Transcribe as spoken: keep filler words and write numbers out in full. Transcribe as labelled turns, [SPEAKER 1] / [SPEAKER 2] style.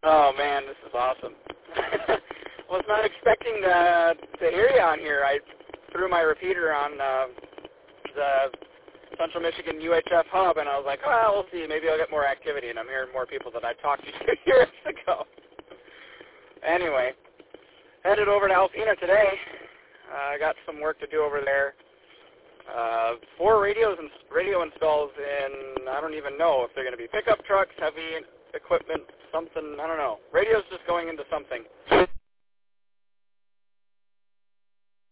[SPEAKER 1] Oh, man, this is awesome. Was not expecting to, to hear you on here. I threw my repeater on uh, the Central Michigan U H F hub, and I was like, oh, we'll see. Maybe I'll get more activity, and I'm hearing more people that I talked to two years ago. Anyway, headed over to Alpena today. I uh, got some work to do over there. Uh, four radios and radio installs in, I don't even know if they're going to be pickup trucks, heavy equipment, something, I don't know. Radio's just going into something.